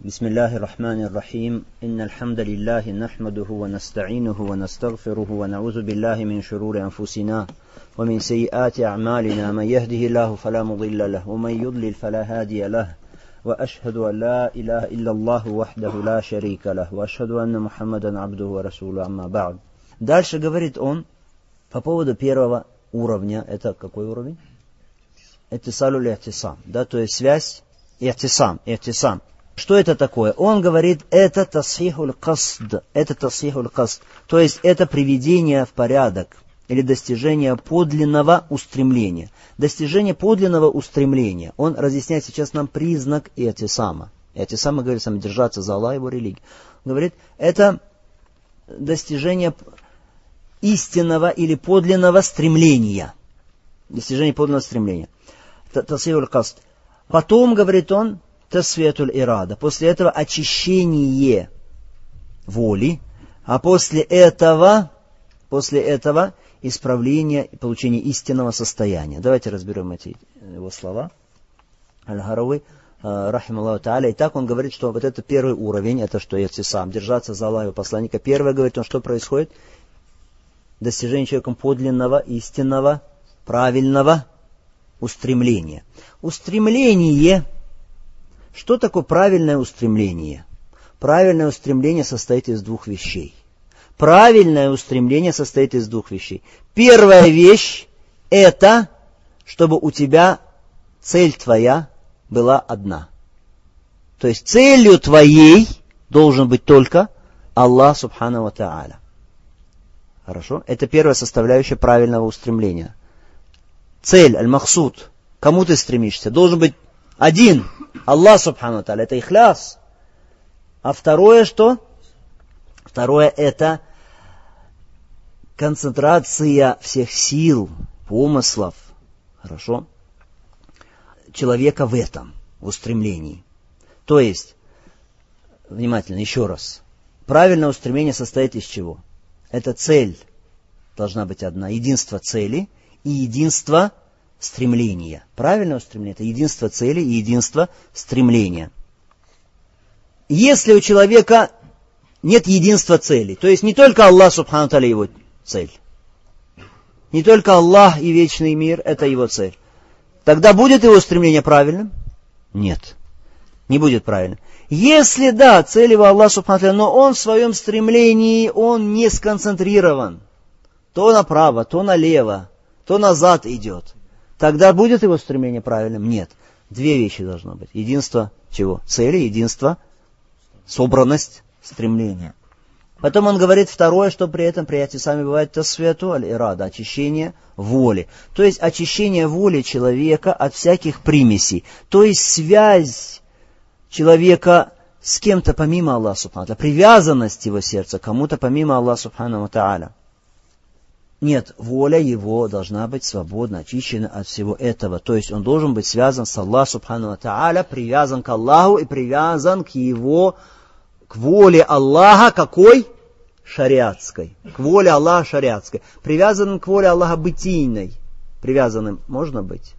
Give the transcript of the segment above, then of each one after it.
بسم الله الرحمن الرحيم إن الحمد لله نحمده ونستعينه ونستغفره ونعوذ بالله من شرور أنفسنا ومن سيئات أعمالنا من يهده الله فلا مضل له ومن يضلل فلا هادي له وأشهد أن لا إله إلا الله وحده لا شريك له وأشهد أن محمدا عبده ورسوله أما بعد. Дальше говорит он по поводу первого уровня. Это какой уровень? Иттисалуль и'тисам. Да, то есть связь и'тисам. Что это такое? Он говорит, это тасхихуль касд. Это тасхихуль касд. То есть это приведение в порядок или достижение подлинного устремления. Достижение подлинного устремления. Он разъясняет сейчас нам признак и'тисама. И'тисама говорит, самодержаться за Аллах и его религию. Он говорит, это достижение истинного или подлинного стремления. Достижение подлинного стремления. Тасхихуль касд. Потом, говорит он, тасфиятуль ирада. После этого очищение воли, а после этого исправление и получение истинного состояния. Давайте разберем эти его слова. Аль-Гарауи, рахималлаху тааля. Итак, он говорит, что вот это первый уровень, это что и'тисам, держаться за Аллаха и посланника. Первое, говорит он, что происходит? Достижение человеком подлинного, истинного, правильного устремления. Устремление. Что такое правильное устремление? Правильное устремление состоит из двух вещей. Правильное устремление состоит из двух вещей. Первая вещь – это, чтобы у тебя цель твоя была одна. То есть целью твоей должен быть только Аллах Субхану ва Тааля. Хорошо? Это первая составляющая правильного устремления. Цель, аль-махсуд. Кому ты стремишься? Должен быть один. Аллах Субхану ва Тааля. Это ихляс. А второе что? Второе это концентрация всех сил, помыслов. Хорошо? Человека в этом, в устремлении. То есть, внимательно, еще раз. Правильное устремление состоит из чего? Это цель должна быть одна. Единство цели и единство стремления. Правильное устремление – это единство цели и единство стремления. Если у человека нет единства цели, то есть не только Аллах Субхану Тааля его цель, не только Аллах и вечный мир – это его цель, тогда будет его стремление правильным? Нет, не будет правильным. Если да, цель его Аллах Субхану Тааля, но он в своем стремлении, он не сконцентрирован, то направо, то налево, то назад идет, тогда будет его стремление правильным? Нет. Две вещи должно быть. Единство чего? Цели, единство, собранность, стремление. Потом он говорит второе, что при этом при и'тисаме бывает тасфияту аль-ирада, очищение воли. То есть очищение воли человека от всяких примесей. То есть связь человека с кем-то помимо Аллаха Субхану ва Тааля, привязанность его сердца к кому-то помимо Аллаха Субхану ва Тааля. Нет, воля его должна быть свободна, очищена от всего этого. То есть он должен быть связан с Аллахом Субхану ва Тааля, привязан к Аллаху и привязан к его, к воле Аллаха какой? Шариатской. К воле Аллаха шариатской. Привязанным к воле Аллаха бытийной. Привязанным можно быть?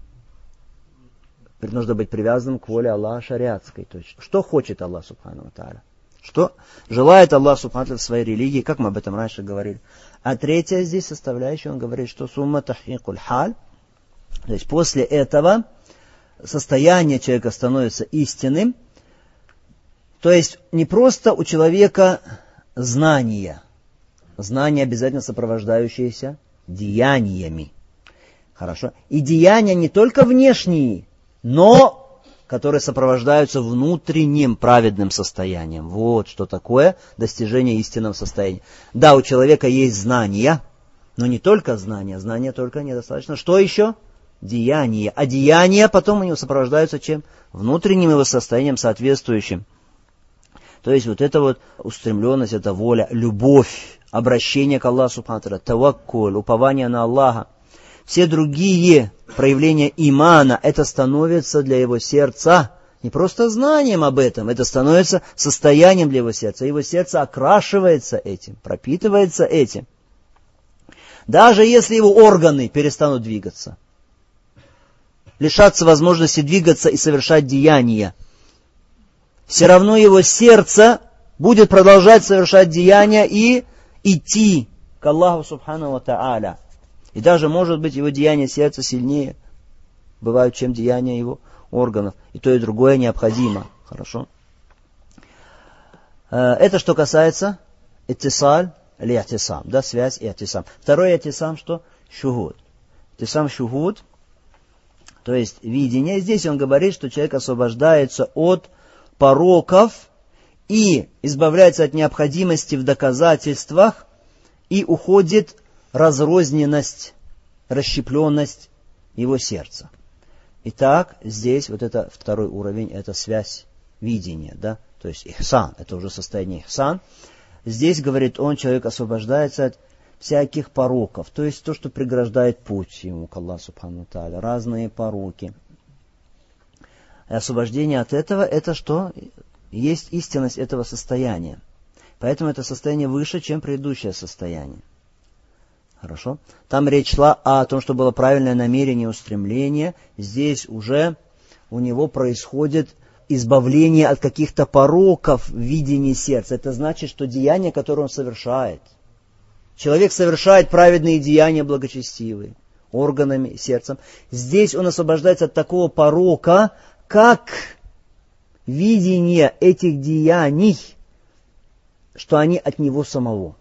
Нужно быть привязанным к воле Аллаха шариатской. То есть, что хочет Аллах Субхану ва Тааля? Что желает Аллах Субхану ва Тааля в своей религии, как мы об этом раньше говорили. А третья здесь составляющая, он говорит, что сумма тахкикуль халь. То есть после этого состояние человека становится истинным. То есть не просто у человека знания обязательно сопровождающиеся деяниями. Хорошо. И деяния не только внешние, но которые сопровождаются внутренним праведным состоянием. Вот что такое достижение истинного состояния. Да, у человека есть знания, но не только знания. Знания только недостаточно. Что еще? Деяния. А деяния потом у него сопровождаются чем? Внутренним его состоянием соответствующим. То есть вот эта вот устремленность, эта воля, любовь, обращение к Аллаху Субхану ва Тааля, таваккуль, упование на Аллаха. Все другие проявления имана, это становится для его сердца не просто знанием об этом, это становится состоянием для его сердца. Его сердце окрашивается этим, пропитывается этим. Даже если его органы перестанут двигаться, лишаться возможности двигаться и совершать деяния, все равно его сердце будет продолжать совершать деяния и идти к Аллаху Субхану ва Тааля. И даже, может быть, его деяния сердца сильнее бывают, чем деяния его органов. И то, и другое необходимо. Хорошо? Это что касается иттисаль или и'тисам. Да, связь и и'тисам. Второй и'тисам что? Шухуд. И'тисам шухуд, то есть видение. Здесь он говорит, что человек освобождается от пороков и избавляется от необходимости в доказательствах, и уходит разрозненность, расщепленность его сердца. Итак, здесь вот это второй уровень, это связь видения, да, то есть ихсан, это уже состояние ихсан. Здесь, говорит он, человек освобождается от всяких пороков, то есть то, что преграждает путь ему к Аллаху Субхану Тааля, разные пороки. И освобождение от этого, это что? Есть истинность этого состояния. Поэтому это состояние выше, чем предыдущее состояние. Хорошо? Там речь шла о том, что было правильное намерение, устремление. Здесь уже у него происходит избавление от каких-то пороков в видении сердца. Это значит, что деяния, которые он совершает. Человек совершает праведные деяния благочестивые, органами, сердцем. Здесь он освобождается от такого порока, как видение этих деяний, что они от него самого.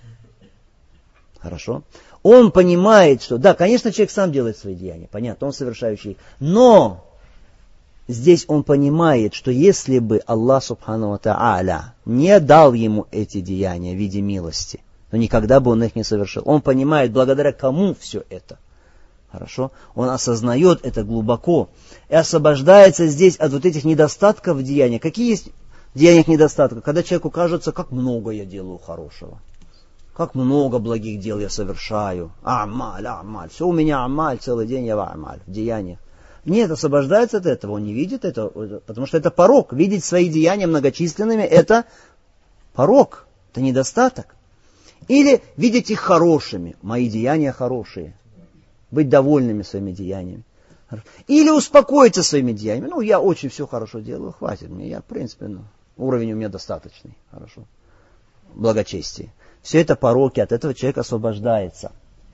Хорошо? Он понимает, что, да, конечно, человек сам делает свои деяния, понятно, он совершающий их. Но здесь он понимает, что если бы Аллах Субхану ва Тааля не дал ему эти деяния в виде милости, то никогда бы он их не совершил. Он понимает, благодаря кому все это. Хорошо? Он осознает это глубоко и освобождается здесь от вот этих недостатков в деяниях. Какие есть в деяниях недостатки? Когда человеку кажется, как много я делаю хорошего. Как много благих дел я совершаю. Амаль. Все у меня амаль, целый день я в амаль, в деяниях. Нет, освобождается от этого, он не видит этого, потому что это порок. Видеть свои деяния многочисленными, это порок, это недостаток. Или видеть их хорошими, мои деяния хорошие. Быть довольными своими деяниями. Или успокоиться своими деяниями. Ну, я очень все хорошо делаю, хватит мне. Я, в принципе, уровень у меня достаточный. Хорошо. Благочестие. Все это пороки, от этого человек освобождается.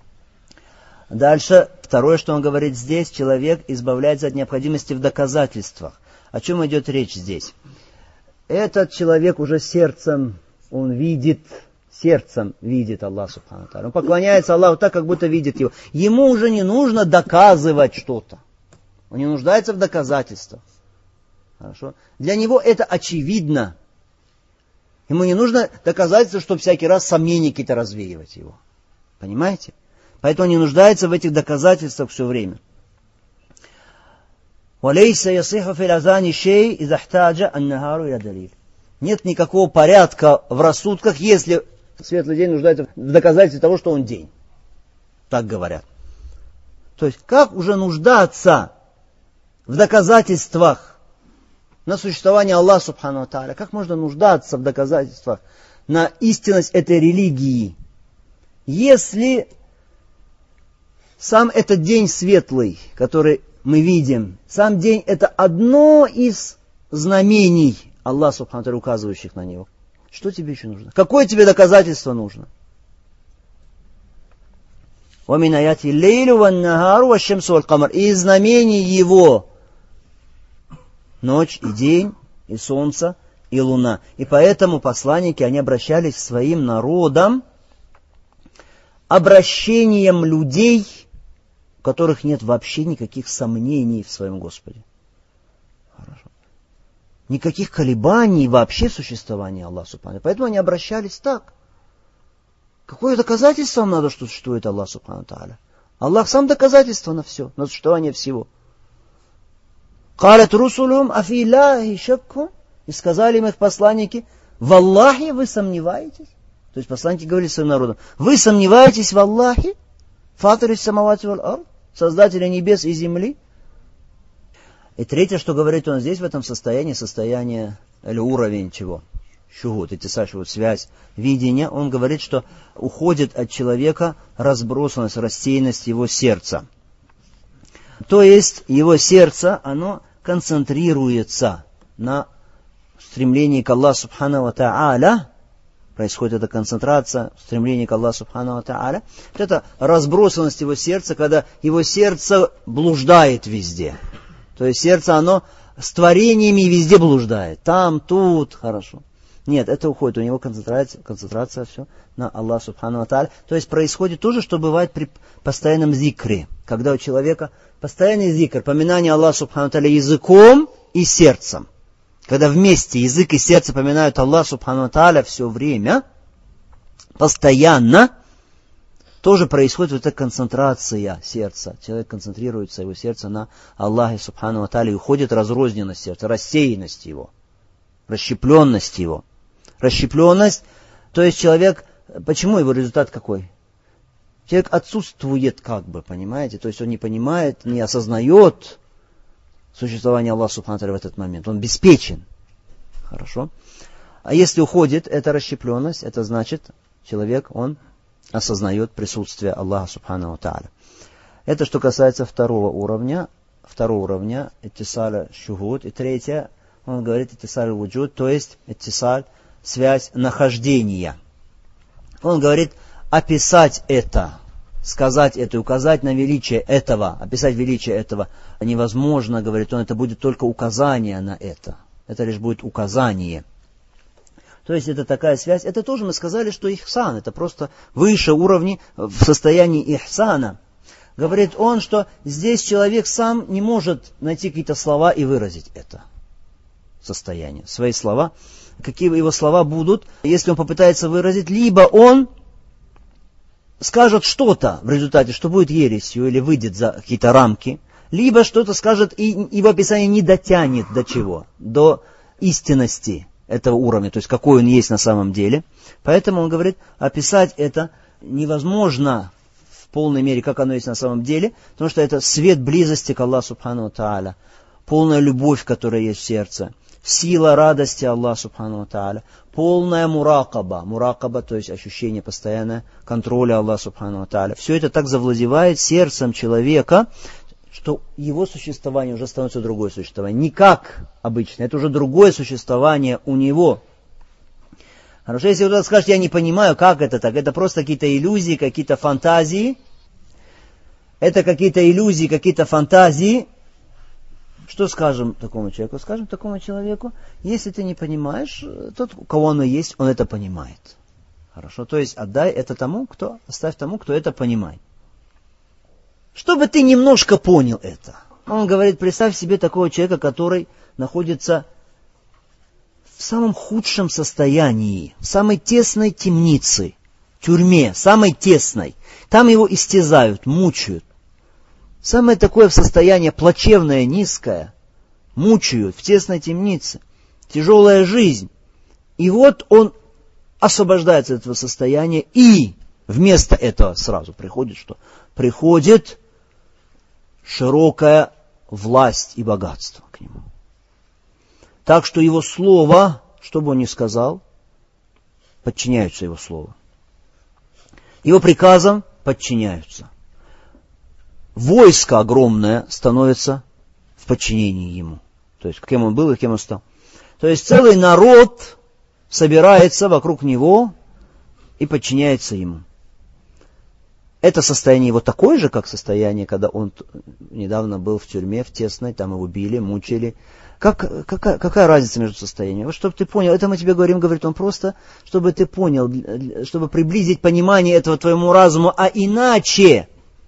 Дальше, второе, что он говорит здесь, человек избавляется от необходимости в доказательствах. О чем идет речь здесь? Этот человек уже сердцем, он видит Аллах Субхану Тааля. Он поклоняется Аллаху так, как будто видит его. Ему уже не нужно доказывать что-то. Он не нуждается в доказательствах. Хорошо? Для него это очевидно. Ему не нужно доказательства, чтобы всякий раз сомнения какие-то развеивать его. Понимаете? Поэтому он не нуждается в этих доказательствах все время. Нет никакого порядка в рассудках, если светлый день нуждается в доказательстве того, что он день. Так говорят. То есть, как уже нуждаться в доказательствах на существование Аллаха Субхану ва Тааля? Как можно нуждаться в доказательствах на истинность этой религии, если сам этот день светлый, который мы видим, сам день это одно из знамений Аллаха Субхану ва Тааля, указывающих на него? Что тебе еще нужно? Какое тебе доказательство нужно? И из знамений его ночь и день, и солнце, и луна. И поэтому посланники, они обращались к своим народам обращением людей, у которых нет вообще никаких сомнений в своем Господе. Хорошо. Никаких колебаний вообще существования Аллаха Субхану. Поэтому они обращались так. Какое доказательство вам надо, что существует Аллах Субхану Тааля? Аллах сам доказательство на все, на существование всего. «Калят русулум афи Иллахи шаккун». И сказали им их посланники: в Аллахе вы сомневаетесь? То есть посланники говорили своим народам: вы сомневаетесь в Аллахе? Фатири самавати валь ард, создателя небес и земли? И третье, что говорит он здесь, в этом состояние или уровень чего? Шухуд, связь, видение. Он говорит, что уходит от человека разбросанность, рассеянность его сердца. То есть его сердце, оно концентрируется на стремлении к Аллаху Субхану ва Тааля, происходит эта концентрация, стремление к Аллаху Субхану ва Тааля, вот это разбросанность его сердца, когда его сердце блуждает везде. То есть сердце, оно с творениями везде блуждает. Там, тут, хорошо. Нет, это уходит, у него концентрация все на Аллах Субхану ва Тааля. То есть происходит то же, что бывает при постоянном зикре. Когда у человека постоянный зикр, поминание Аллаха Субхану ва Тааля языком и сердцем. Когда вместе язык и сердце поминают Аллаха Субхану ва Тааля все время, постоянно, тоже происходит вот эта концентрация сердца. Человек концентрируется, его сердце на Аллахе Субхану ва Тааля, и уходит разрозненность сердца, рассеянность его, расщепленность его. Расщепленность, то есть человек, почему его результат какой? Человек отсутствует как бы, понимаете? То есть он не понимает, не осознает существование Аллаха Субхану ва Тааля в этот момент. Он беспечен. Хорошо. А если уходит эта расщепленность, это значит, человек, он осознает присутствие Аллаха Субхану ва Тааля. Это что касается второго уровня, иттисаль шухуд. И третье, он говорит иттисаль вуджуд, то есть иттисаль, связь нахождения. Он говорит описать это, сказать это и указать на величие этого, описать величие этого невозможно, говорит он, это будет только указание на это. Это лишь будет указание. То есть это такая связь. Это тоже мы сказали, что ихсан, это просто выше уровни в состоянии ихсана. Говорит он, что здесь человек сам не может найти какие-то слова и выразить это состояние, свои слова. Какие его слова будут, если он попытается выразить, либо он скажет что-то в результате, что будет ересью или выйдет за какие-то рамки, либо что-то скажет, и его описание не дотянет до чего? До истинности этого уровня, то есть какой он есть на самом деле. Поэтому он говорит, описать это невозможно в полной мере, как оно есть на самом деле, потому что это свет близости к Аллаху Субхану ва Тааля, полная любовь, которая есть в сердце, сила радости Аллаха Субхану ва Тааля, полная муракаба, то есть ощущение постоянного контроля Аллаха Субхану ва Тааля. Все это так завладевает сердцем человека, что его существование уже становится другое существование. Не как обычно, это уже другое существование у него. Хорошо, если кто-то скажет, я не понимаю, как это так, это просто какие-то иллюзии, какие-то фантазии. Это какие-то иллюзии, какие-то фантазии. Что скажем такому человеку? Скажем такому человеку, если ты не понимаешь, тот, у кого оно есть, он это понимает. Хорошо, то есть отдай это оставь тому, кто это понимает. Чтобы ты немножко понял это. Он говорит, представь себе такого человека, который находится в самом худшем состоянии, в самой тесной темнице, тюрьме, самой тесной. Там его истязают, мучают. Самое такое состояние плачевное, низкое, мучают в тесной темнице, тяжелая жизнь. И вот он освобождается от этого состояния, и вместо этого сразу приходит что? Приходит широкая власть и богатство к нему. Так что его слово, что бы он ни сказал, подчиняются его слову. Его приказам подчиняются. Войско огромное становится в подчинении ему. То есть, кем он был и кем он стал. То есть, целый народ собирается вокруг него и подчиняется ему. Это состояние его такое же, как состояние, когда он недавно был в тюрьме, в тесной, там его били, мучили. Какая разница между состояниями? Вот чтобы ты понял, это мы тебе говорим, говорит он просто, чтобы ты понял, чтобы приблизить понимание этого твоему разуму, а иначе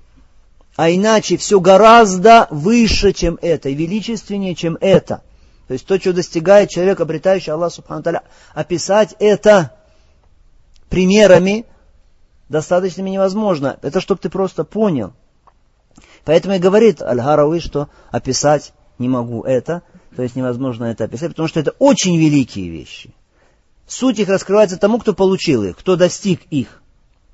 все гораздо выше, чем это, и величественнее, чем это. То есть то, что достигает человек, обретающий Аллах Субхану ва Тааля, описать это примерами достаточными невозможно. Это чтобы ты просто понял. Поэтому и говорит Аль-Гарауи, что описать не могу это, то есть невозможно это описать, потому что это очень великие вещи. Суть их раскрывается тому, кто получил их, кто достиг их.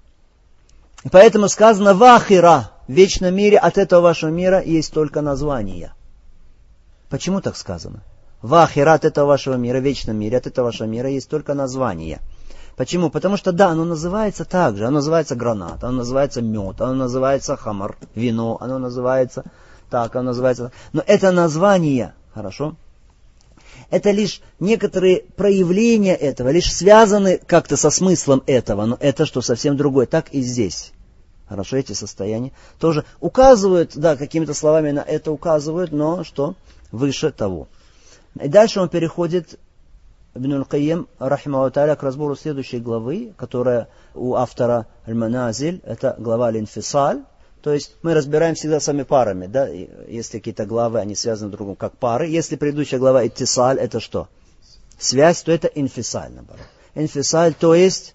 И поэтому сказано «Вахира» в вечном мире, от этого вашего мира есть только название. Почему так сказано? «Вахира» от этого вашего мира, в вечном мире, от этого вашего мира есть только название. Почему? Потому что, да, оно называется так же. Оно называется гранат, оно называется мед, оно называется хамар, вино, оно называется так, оно называется... Но это название, хорошо? Это лишь некоторые проявления этого, лишь связаны как-то со смыслом этого, но это что совсем другое. Так и здесь. Хорошо, эти состояния тоже указывают, да, какими-то словами на это указывают, но что выше того. И дальше он переходит, Ибн аль-Кайим, рахимаху тааля, к разбору следующей главы, которая у автора Аль-Маназиль, это глава Аль-Инфисаль. То есть мы разбираем всегда сами парами, да, если какие-то главы, они связаны друг с другом как пары. Если предыдущая глава Иттисаль, это что? Связь, то это Инфисаль, наоборот. Инфисаль, то есть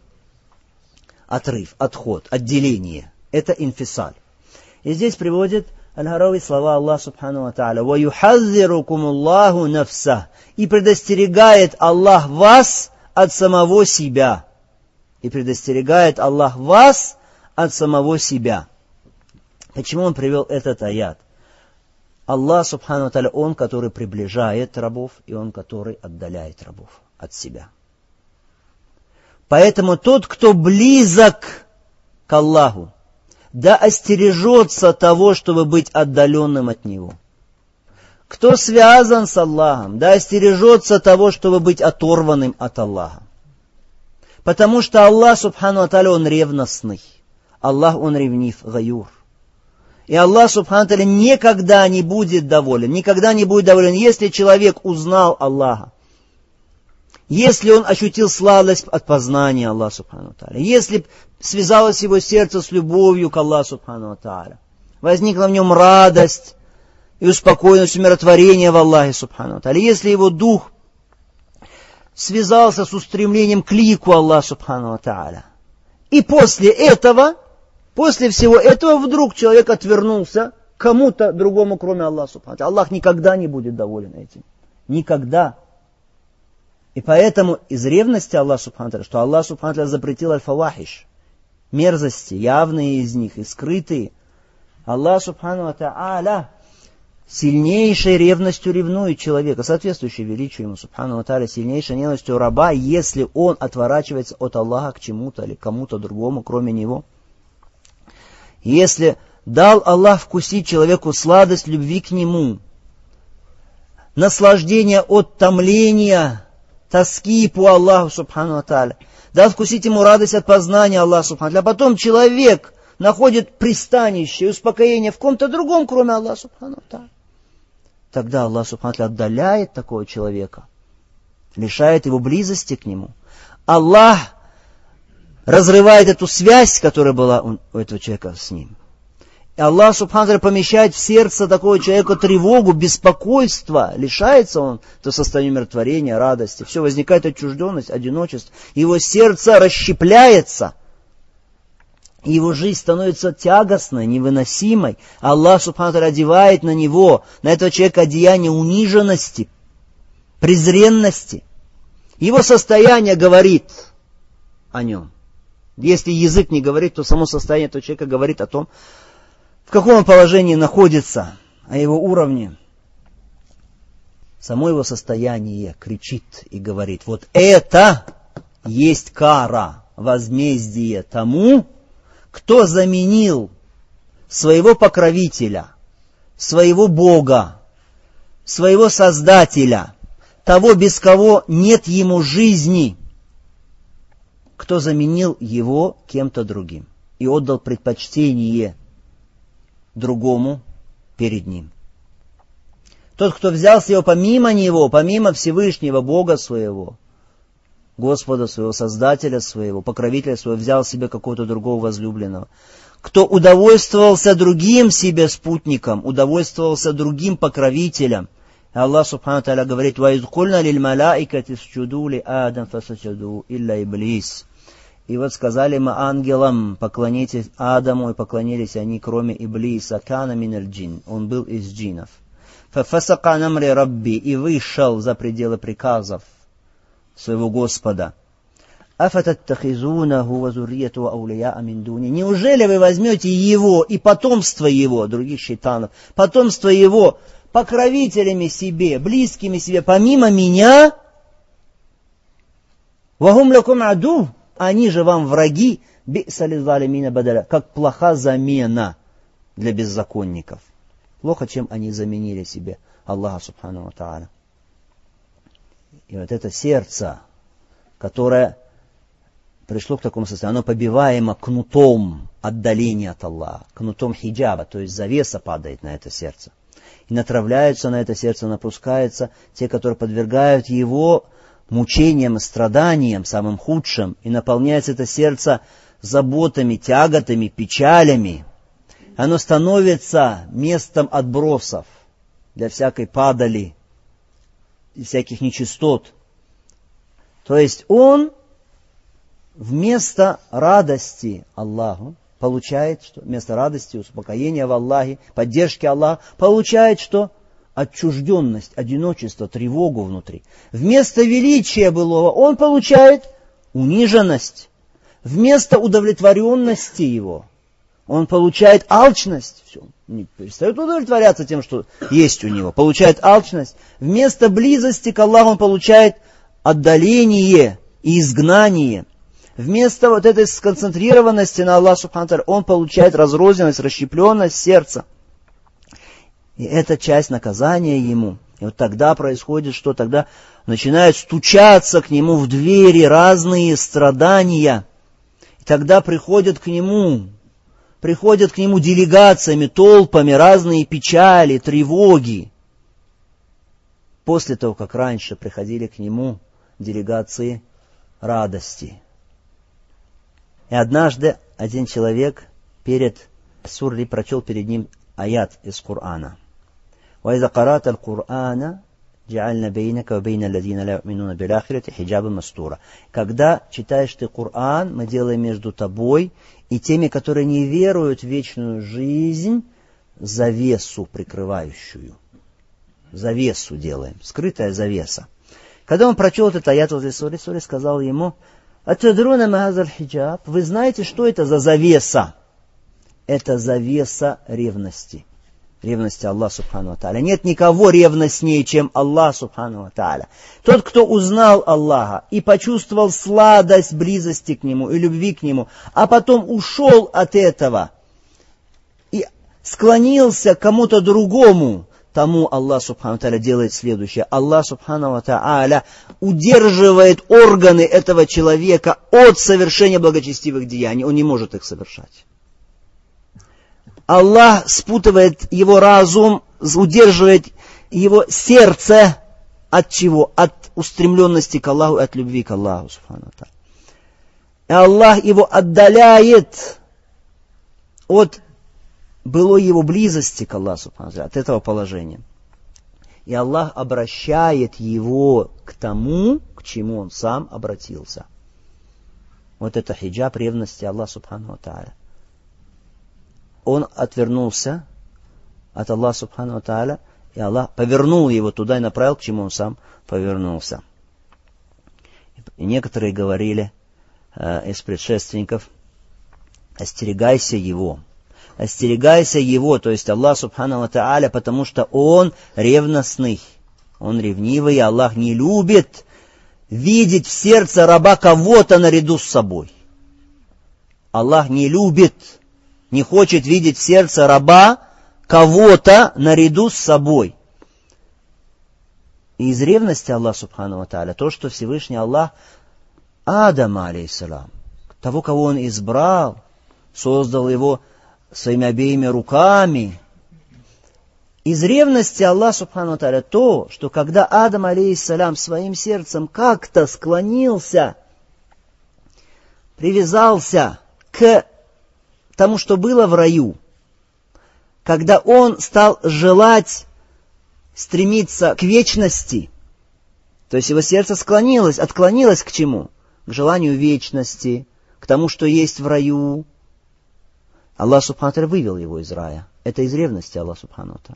отрыв, отход, отделение. Это инфисаль. И здесь приводит Аль-Харави слова Аллаха Субхану ва Тааля. وَيُحَذِّرُكُمُ اللَّهُ نَفْسَهُ. И предостерегает Аллах вас от самого себя. И предостерегает Аллах вас от самого себя. Почему он привел этот аят? Аллах Субхану ва Тааля, Он, который приближает рабов, и Он, который отдаляет рабов от себя. Поэтому тот, кто близок к Аллаху, да остережется того, чтобы быть отдаленным от Него. Кто связан с Аллахом, да остережется того, чтобы быть оторванным от Аллаха. Потому что Аллах, Субхану ва Тааля, Он ревностный. Аллах, Он ревнив, гаюр. И Аллах, Субхану ва Тааля, никогда не будет доволен, если человек узнал Аллаха. Если он ощутил сладость от познания Аллаха Субхану ва Тааля, если связалось его сердце с любовью к Аллаху Субхану ва Тааля, возникла в нем радость и успокоенность, умиротворение в Аллахе Субхану ва Тааля, если его дух связался с устремлением к лику Аллаха Субхану ва Тааля, и после всего этого вдруг человек отвернулся к кому-то другому, кроме Аллаха Субхану ва Тааля, Аллах никогда не будет доволен этим. Никогда. И поэтому из ревности Аллаха Субхану ва Тааля, что Аллах Субхану ва Тааля запретил аль-фавахиш, мерзости, явные из них и скрытые, Аллах Субхану ва Тааля сильнейшей ревностью ревнует человека, соответствующей величию ему, Субхану ва Тааля, сильнейшей ненавистью раба, если он отворачивается от Аллаха к чему-то или кому-то другому, кроме него. Если дал Аллах вкусить человеку сладость любви к нему, наслаждение от томления, тоски по Аллаху Субхану ва Тааля, дал вкусить ему радость от познания Аллаха Субхану ва Тааля, а потом человек находит пристанище и успокоение в ком-то другом, кроме Аллаха Субхану ва Тааля. Тогда Аллах Субхану ва Тааля отдаляет такого человека, лишает его близости к нему. Аллах разрывает эту связь, которая была у этого человека с ним. И Аллах Субхану ва Тааля помещает в сердце такого человека тревогу, беспокойство, лишается он до состояния умиротворения, радости. Все, возникает отчужденность, одиночество. Его сердце расщепляется. И его жизнь становится тягостной, невыносимой. Аллах Субхану ва Тааля одевает на него, на этого человека одеяние униженности, презренности. Его состояние говорит о нем. Если язык не говорит, то само состояние этого человека говорит о том, в каком он положении находится, о его уровне. Само его состояние кричит и говорит: вот это есть кара, возмездие тому, кто заменил своего покровителя, своего Бога, своего Создателя, того, без кого нет ему жизни, кто заменил его кем-то другим и отдал предпочтение другому перед ним. Тот, кто взялся его помимо него, помимо Всевышнего Бога своего, Господа своего, Создателя своего, покровителя своего, взял себе какого-то другого возлюбленного. Кто удовольствовался другим себе спутником, удовольствовался другим покровителем. И Аллах Субхану ва Тааля говорит: وَإِذْ قُلْنَا لِلْمَلَائِكَةِ اسْجُدُوا لِآدَمَ فَسَجَدُوا إِلَّا إِبْلِيسَ. И вот сказали мы ангелам: поклонитесь Адаму, и поклонились они, кроме Иблиса, кана миналь джин, он был из джинов. فَفَسَقَ عَنْ أَمْرِ رَبِّي, и вышел за пределы приказов своего Господа. أَفَتَتَّخِذُونَهُ وَذُرِّيَّتَهُ أَوْلِيَاءَ مِنْ دُونِي. Неужели вы возьмете его и потомство его, других шайтанов, потомство его, покровителями себе, близкими себе, помимо меня? وَهُمْ لَكُمْ عَدُوٌّ. Они же вам враги, بِئْسَ لِلظَّالِمِينَ бадаля, как плоха замена для беззаконников. Плохо, чем они заменили себе Аллаха Субхану ва Тааля. И вот это сердце, которое пришло к такому состоянию, оно побиваемо кнутом отдаления от Аллаха, кнутом хиджаба, то есть завеса падает на это сердце. И натравляются на это сердце, напускаются те, которые подвергают его мучениям и страданиям, самым худшим, и наполняется это сердце заботами, тяготами, печалями. Оно становится местом отбросов для всякой падали и всяких нечистот. То есть он вместо радости Аллаху получает, что вместо радости, успокоения в Аллахе, поддержки Аллаха, получает что? Отчужденность, одиночество, тревогу внутри. Вместо величия былого он получает униженность. Вместо удовлетворенности его он получает алчность. Все, не перестает удовлетворяться тем, что есть у него. Получает алчность. Вместо близости к Аллаху он получает отдаление и изгнание. Вместо вот этой сконцентрированности на Аллахе Субхану ва Тааля он получает разрозненность, расщепленность сердца. И это часть наказания ему. И вот тогда происходит, что тогда начинают стучаться к нему в двери разные страдания. И тогда приходят к нему делегациями, толпами разные печали, тревоги. После того, как раньше приходили к нему делегации радости. И однажды один человек перед сурой прочел перед ним аят из Корана. وَإِذَا قَرَأْتَ الْقُرْآنَ جَعَلْنَا بَيْنَكَ وَبَيْنَ الَّذِينَ لَا يُؤْمِنُونَ بِالْآخِرَةِ حِجَابًا مَسْتُورًا. Когда читаешь ты Коран, мы делаем между тобой и теми, которые не веруют в вечную жизнь, завесу прикрывающую. Завесу делаем, скрытая завеса. Когда он прочел этот аят возле сури, сури сказал ему: «Атадруна махазаль хиджаб». Вы знаете, что это за завеса? Это завеса ревности. Ревности Аллаха Субхану ва Тааля. Нет никого ревностнее, чем Аллах Субхану ва Тааля. Тот, кто узнал Аллаха и почувствовал сладость близости к Нему и любви к Нему, а потом ушел от этого и склонился к кому-то другому, тому Аллах Субхану ва Тааля делает следующее. Аллах Субхану ва Тааля удерживает органы этого человека от совершения благочестивых деяний. Он не может их совершать. Аллах спутывает его разум, удерживает его сердце от чего? От устремленности к Аллаху, от любви к Аллаху. И Аллах его отдаляет от былой его близости к Аллаху, от этого положения. И Аллах обращает его к тому, к чему он сам обратился. Вот это хиджаб ревности Аллаха Субхану ва Тааля. Он отвернулся от Аллаха Субхану ва Тааля, и Аллах повернул его туда и направил, к чему он сам повернулся. И некоторые говорили из предшественников: остерегайся его, то есть Аллах Субхану ва Тааля, потому что он ревностный, он ревнивый, и Аллах не любит видеть в сердце раба кого-то наряду с собой. Аллах не любит, не хочет видеть в сердце раба кого-то наряду с собой. И из ревности Аллаха Субхану ва Тааля то, что Всевышний Аллах Адама, алейхиссалам, того, кого он избрал, создал его своими обеими руками. Из ревности Аллаха Субхану ва Тааля то, что когда Адам, алейхиссалам, своим сердцем как-то склонился, привязался к тому, что было в раю, когда он стал желать, стремиться к вечности, то есть его сердце отклонилось к чему? К желанию вечности, к тому, что есть в раю. Аллах Субхану ва Тааля вывел его из рая. Это из ревности Аллаха Субхану ва Тааля.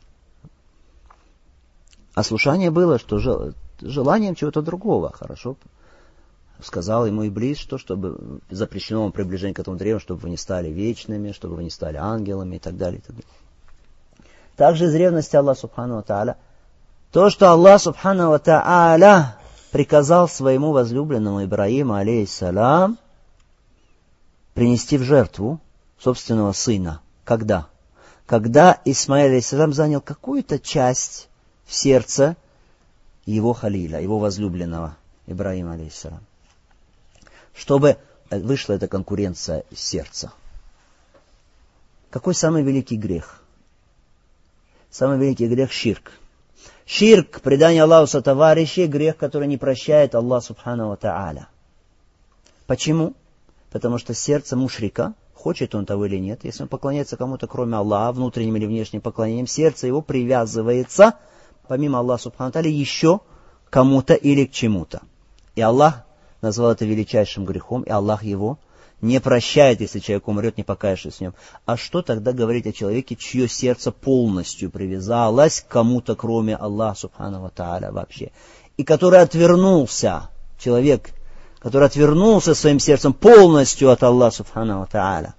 А слушание было, что желанием чего-то другого. Хорошо. Сказал ему Иблис, что чтобы запрещено вам приближение к этому древу, чтобы вы не стали вечными, чтобы вы не стали ангелами и так далее. И так далее. Также из ревности Аллаха Субхану ва Тааля то, что Аллах Субхану ва Тааля приказал своему возлюбленному Ибраиму, алейхиссалам, принести в жертву собственного сына. Когда? Когда Исмаил, алейхиссалам, занял какую-то часть в сердце его халиля, его возлюбленного, Ибрагима алейхиссалям. Чтобы вышла эта конкуренция из сердца. Какой самый великий грех? Самый великий грех — ширк. Ширк, предание Аллаху сотоварищей, грех, который не прощает Аллах субхану ва тааля. Почему? Потому что сердце мушрика, хочет он того или нет, если он поклоняется кому-то кроме Аллаха, внутренним или внешним поклонением, сердце его привязывается, помимо Аллаха субхану ва тааля, еще к кому-то или к чему-то. И Аллах назвал это величайшим грехом, и Аллах его не прощает, если человек умрет, не покаявшись в нем. А что тогда говорить о человеке, чье сердце полностью привязалось к кому-то, кроме Аллаха субхану ва тааля вообще? И который отвернулся, человек, который отвернулся своим сердцем полностью от Аллаха субхану ва тааля.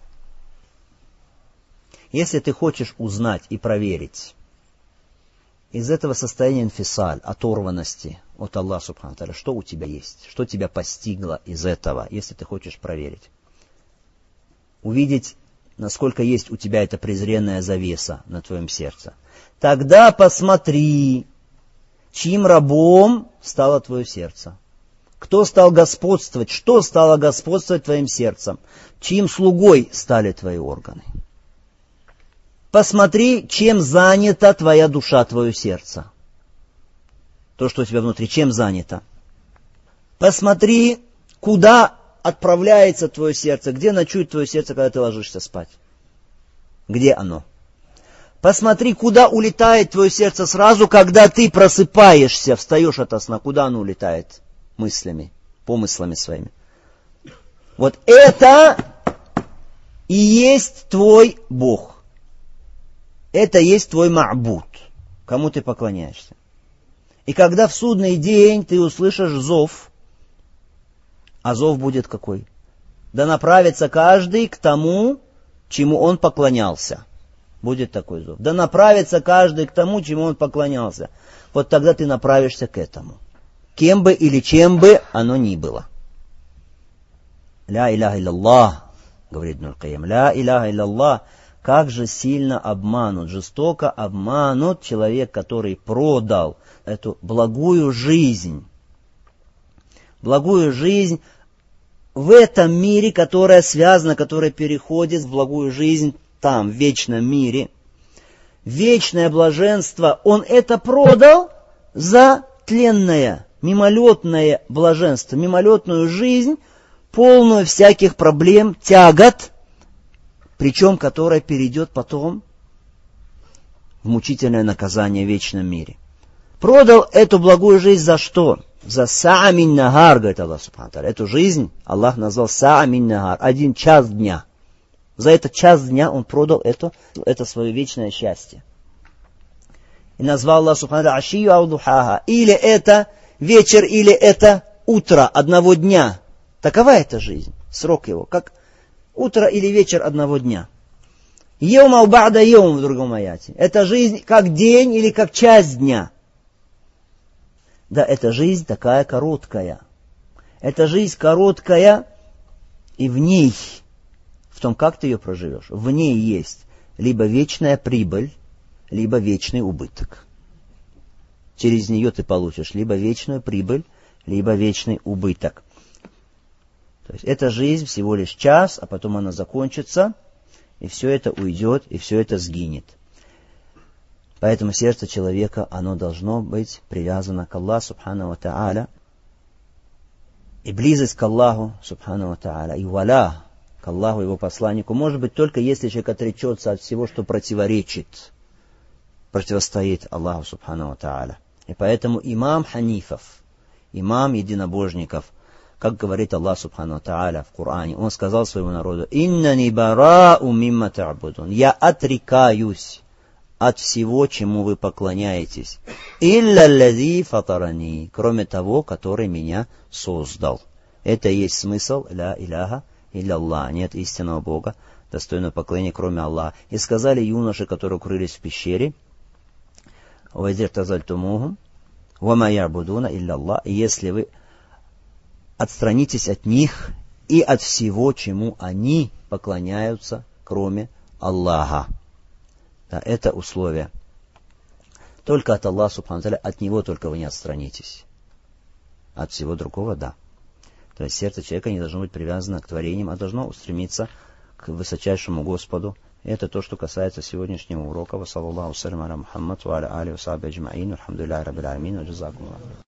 Если ты хочешь узнать и проверить из этого состояния инфисаль, оторванности от Аллаха субхану ва тааля, что у тебя есть, что тебя постигло из этого, если ты хочешь проверить. Увидеть, насколько есть у тебя эта презренная завеса на твоем сердце. Тогда посмотри, чьим рабом стало твое сердце. Кто стал господствовать, что стало господствовать твоим сердцем, чьим слугой стали твои органы. Посмотри, чем занята твоя душа, твое сердце. То, что у тебя внутри, чем занято. Посмотри, куда отправляется твое сердце, где ночует твое сердце, когда ты ложишься спать. Где оно? Посмотри, куда улетает твое сердце сразу, когда ты просыпаешься, встаешь ото сна, куда оно улетает мыслями, помыслами своими. Вот это и есть твой Бог. Это есть твой ма'буд, кому ты поклоняешься. И когда в судный день ты услышишь зов, а зов будет какой? Да направится каждый к тому, чему он поклонялся. Будет такой зов. Да направится каждый к тому, чему он поклонялся. Вот тогда ты направишься к этому. Кем бы или чем бы оно ни было. Ля иляха илляллах, говорит Ибн аль-Кайим. Ля иляха илляллах. Как же сильно обманут, жестоко обманут человек, который продал эту благую жизнь. Благую жизнь в этом мире, которая связана, которая переходит в благую жизнь там, в вечном мире. Вечное блаженство, он это продал за тленное, мимолетное блаженство, мимолетную жизнь, полную всяких проблем, тягот, причем которая перейдет потом в мучительное наказание в вечном мире. Продал эту благую жизнь за что? За саа мин нагар, говорит Аллах субхану тааля. Эту жизнь Аллах назвал саа мин нагар, 1 час дня. За этот час дня он продал это свое вечное счастье. И назвал Аллах субхану тааля ашию ау духаха. Или это вечер, или это утро одного дня. Такова эта жизнь, срок его, как утро или вечер одного дня. Йом ау ба'да йом в другом аяте. Это жизнь как день или как часть дня. Да, эта жизнь такая короткая. Эта жизнь короткая, и в ней, в том, как ты ее проживешь, в ней есть либо вечная прибыль, либо вечный убыток. Через нее ты получишь либо вечную прибыль, либо вечный убыток. То есть эта жизнь всего лишь час, а потом она закончится, и все это уйдет, и все это сгинет. Поэтому сердце человека, оно должно быть привязано к Аллаху субхану ва тааля. И близость к Аллаху субхану ва тааля, и валя к Аллаху, его посланнику, может быть только если человек отречется от всего, что противоречит, противостоит Аллаху субхану ва тааля. И поэтому имам ханифов, имам единобожников, как говорит Аллах субхану ва тааля в Коране, он сказал своему народу: «Иннани бара'у мимма та'будун». Я отрекаюсь от всего, чему вы поклоняетесь. «Илля лази фатарани», кроме того, который меня создал. Это и есть смысл ля иляха илля. Нет истинного Бога, достойного поклонения, кроме Аллаха. И сказали юноши, которые укрылись в пещере: «Вазир тазальтумухум, вама ярбудуна илля Аллах». И если вы отстранитесь от них и от всего, чему они поклоняются, кроме Аллаха. Да, это условие. Только от Аллаха, субхану тааля, от Него только вы не отстранитесь. От всего другого, да. То есть сердце человека не должно быть привязано к творениям, а должно устремиться к высочайшему Господу. И это то, что касается сегодняшнего урока. Ва саллаллаху салям аля Мухаммад ва аля али ва сахби аджмаин. Алхамдулиллахи раббил аламин. Ва джазакумуллах.